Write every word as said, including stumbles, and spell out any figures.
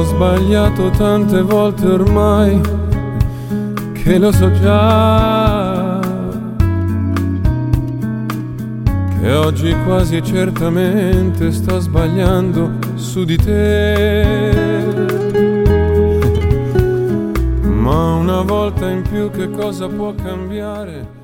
Ho sbagliato tante volte ormai, che lo so già, che oggi quasi certamente sto sbagliando su di te. Ma una volta in più che cosa può cambiare?